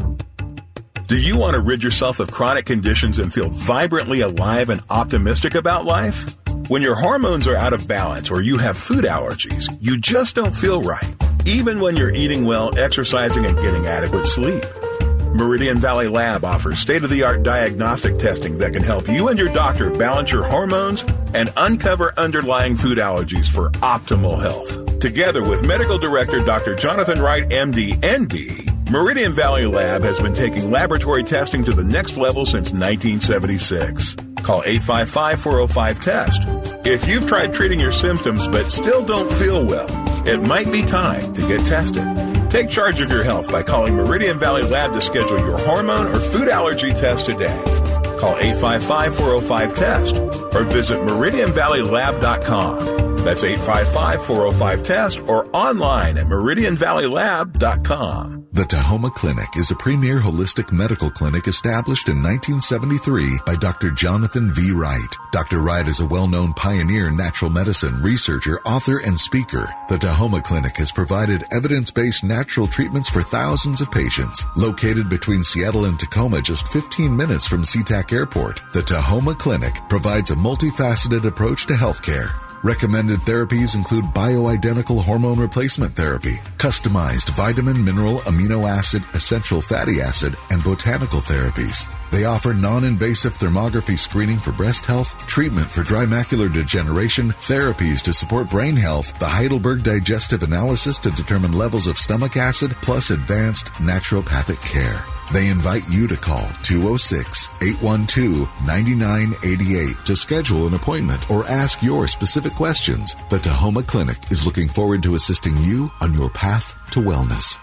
Do you want to rid yourself of chronic conditions and feel vibrantly alive and optimistic about life? When your hormones are out of balance or you have food allergies, you just don't feel right, even when you're eating well, exercising, and getting adequate sleep. Meridian Valley Lab offers state-of-the-art diagnostic testing that can help you and your doctor balance your hormones and uncover underlying food allergies for optimal health. Together with Medical Director Doctor Jonathan Wright, M D, N B, Meridian Valley Lab has been taking laboratory testing to the next level since nineteen seventy-six. Call eight five five, four oh five, test. If you've tried treating your symptoms but still don't feel well, it might be time to get tested. Take charge of your health by calling Meridian Valley Lab to schedule your hormone or food allergy test today. Call eight five five, four oh five, test or visit meridian valley lab dot com. That's eight five five, four oh five, test or online at meridian valley lab dot com. The Tahoma Clinic is a premier holistic medical clinic established in nineteen seventy-three by Doctor Jonathan V. Wright. Doctor Wright is a well-known pioneer in natural medicine, researcher, author, and speaker. The Tahoma Clinic has provided evidence-based natural treatments for thousands of patients. Located between Seattle and Tacoma, just fifteen minutes from SeaTac Airport, the Tahoma Clinic provides a multifaceted approach to healthcare. Recommended therapies include bioidentical hormone replacement therapy, customized vitamin, mineral, amino acid, essential fatty acid, and botanical therapies. They offer non-invasive thermography screening for breast health, treatment for dry macular degeneration, therapies to support brain health, the Heidelberg Digestive Analysis to determine levels of stomach acid, plus advanced naturopathic care. They invite you to call two oh six, eight one two, nine nine eight eight to schedule an appointment or ask your specific questions. The Tahoma Clinic is looking forward to assisting you on your path to wellness.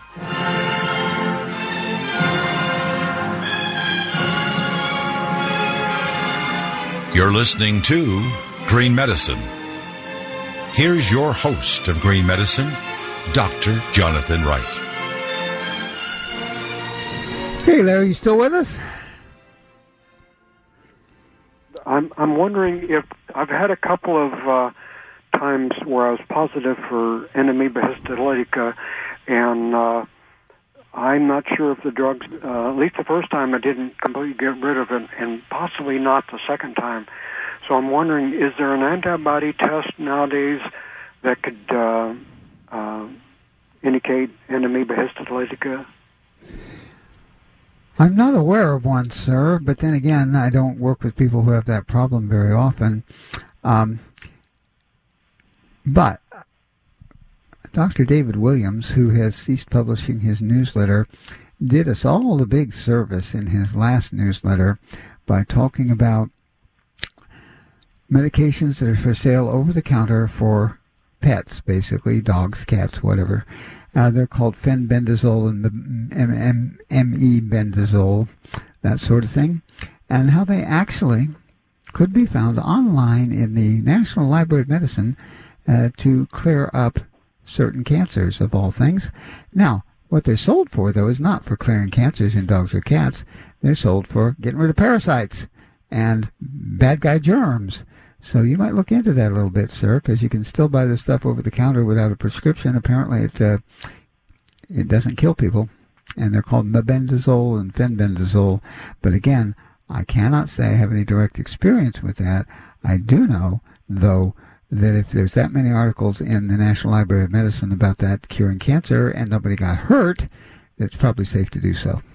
You're listening to Green Medicine. Here's your host of Green Medicine, Doctor Jonathan Wright. Hey, Larry, you still with us? I'm I'm wondering if I've had a couple of uh, times where I was positive for Amoeba histolytica, and uh, I'm not sure if the drugs, uh, at least the first time I didn't completely get rid of it, and possibly not the second time. So I'm wondering, is there an antibody test nowadays that could uh, uh, indicate Amoeba histolytica? I'm not aware of one, sir, but then again, I don't work with people who have that problem very often. Um, but Doctor David Williams, who has ceased publishing his newsletter, did us all a big service in his last newsletter by talking about medications that are for sale over the counter for pets, basically, dogs, cats, whatever. Uh, they're called fenbendazole and me-bendazole, that sort of thing, and how they actually could be found online in the National Library of Medicine uh, to clear up certain cancers, of all things. Now, what they're sold for, though, is not for clearing cancers in dogs or cats. They're sold for getting rid of parasites and bad guy germs. So you might look into that a little bit, sir, because you can still buy this stuff over the counter without a prescription. Apparently it, uh, it doesn't kill people, and they're called mebendazole and fenbendazole. But again, I cannot say I have any direct experience with that. I do know, though, that if there's that many articles in the National Library of Medicine about that curing cancer and nobody got hurt, it's probably safe to do so.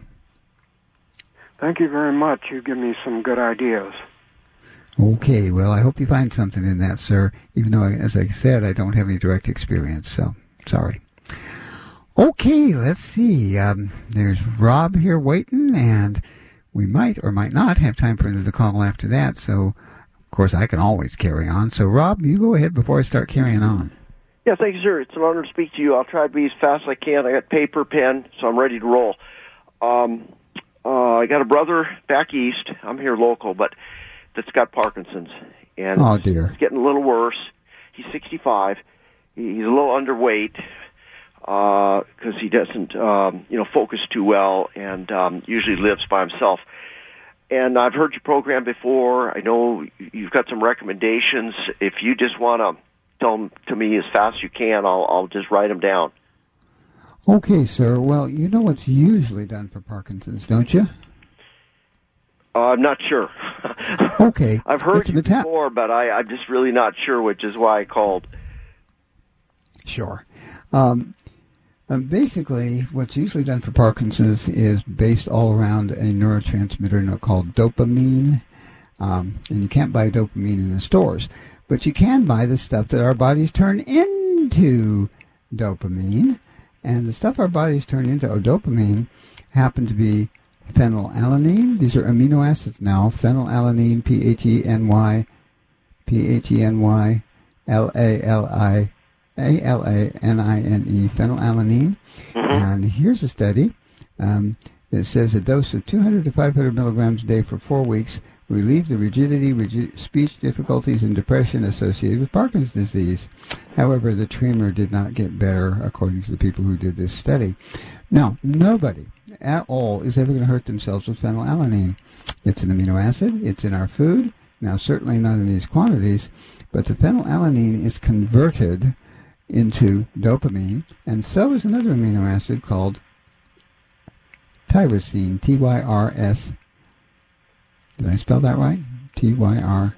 Thank you very much. You give me some good ideas. Okay, well, I hope you find something in that, sir, even though, as I said, I don't have any direct experience, so sorry. Okay, let's see. Um, there's Rob here waiting, and we might or might not have time for another call after that, so, of course, I can always carry on. So, Rob, you go ahead before I start carrying on. Yeah, thank you, sir. It's an honor to speak to you. I'll try to be as fast as I can. I got paper, pen, so I'm ready to roll. Um, uh, I got a brother back east. I'm here local, but that's got Parkinson's. And oh, dear. It's getting a little worse. He's sixty-five. He's a little underweight because uh, he doesn't, um, you know, focus too well and um, usually lives by himself. And I've heard your program before. I know you've got some recommendations. If you just want to tell them to me as fast as you can, I'll, I'll just write them down. Okay, sir. Well, you know what's usually done for Parkinson's, don't you? Uh, I'm not sure. Okay. I've heard you meta- before, but I, I'm just really not sure, which is why I called. Sure. Um, um, basically, what's usually done for Parkinson's is based all around a neurotransmitter called dopamine. Um, and you can't buy dopamine in the stores. But you can buy the stuff that our bodies turn into dopamine. And the stuff our bodies turn into dopamine happen to be phenylalanine. These are amino acids now. Phenylalanine, P H E N Y, P H E N Y, L A L I, A L A N I N E, phenylalanine. Mm-hmm. And here's a study. Um, it says a dose of two hundred to five hundred milligrams a day for four weeks relieved the rigidity, rigi- speech difficulties, and depression associated with Parkinson's disease. However, the tremor did not get better, according to the people who did this study. Now, nobody at all is ever going to hurt themselves with phenylalanine. It's an amino acid. It's in our food. Now, certainly not in these quantities, but the phenylalanine is converted into dopamine, and so is another amino acid called tyrosine, T Y R S. Did I spell that right? T Y R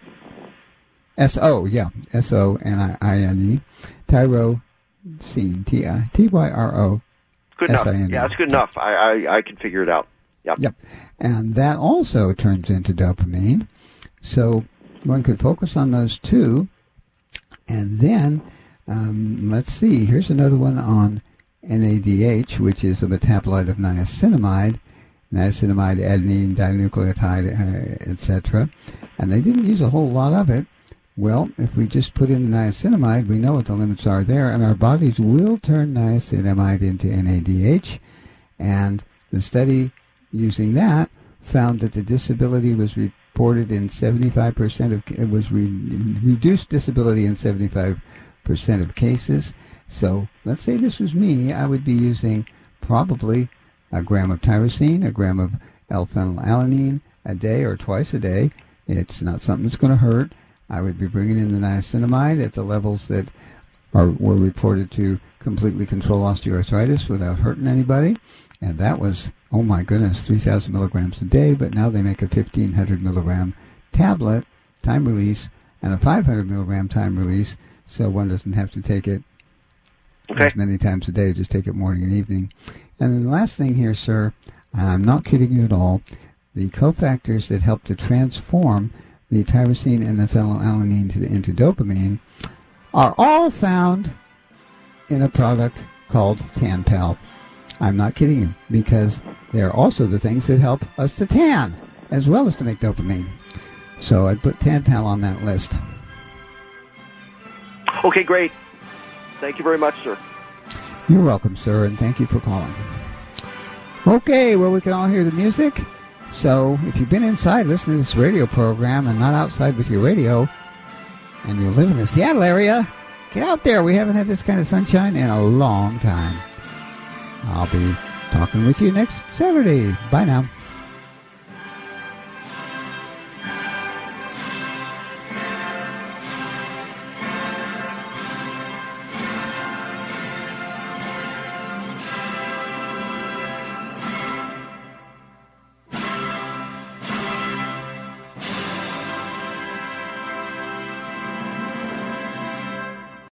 S O, yeah, S O N I N E, tyrosine, T Y R O. Good enough. Yeah, that's good enough. I, I, I can figure it out. Yep. Yep. And that also turns into dopamine. So one could focus on those two. And then, um, let's see, here's another one on N A D H, which is a metabolite of niacinamide, niacinamide, adenine, dinucleotide, uh, et cetera. And they didn't use a whole lot of it. Well, if we just put in the niacinamide, we know what the limits are there, and our bodies will turn niacinamide into N A D H. And the study using that found that the disability was reported in seventy-five percent of, it was re, reduced disability in seventy-five percent of cases. So let's say this was me, I would be using probably a gram of tyrosine, a gram of L-phenylalanine a day or twice a day. It's not something that's going to hurt. I would be bringing in the niacinamide at the levels that are were reported to completely control osteoarthritis without hurting anybody. And that was, oh my goodness, three thousand milligrams a day, but now they make a fifteen hundred milligram tablet, time release, and a five hundred milligram time release, so one doesn't have to take it okay. as many times a day, just take it morning and evening. And then the last thing here, sir, and I'm not kidding you at all, the cofactors that help to transform the tyrosine and the phenylalanine to, into dopamine are all found in a product called TanPal. I'm not kidding you, because they're also the things that help us to tan, as well as to make dopamine. So I'd put TanPal on that list. Okay, great. Thank you very much, sir. You're welcome, sir, and thank you for calling. Okay, well, we can all hear the music. So if you've been inside listening to this radio program and not outside with your radio, and you live in the Seattle area, get out there. We haven't had this kind of sunshine in a long time. I'll be talking with you next Saturday. Bye now.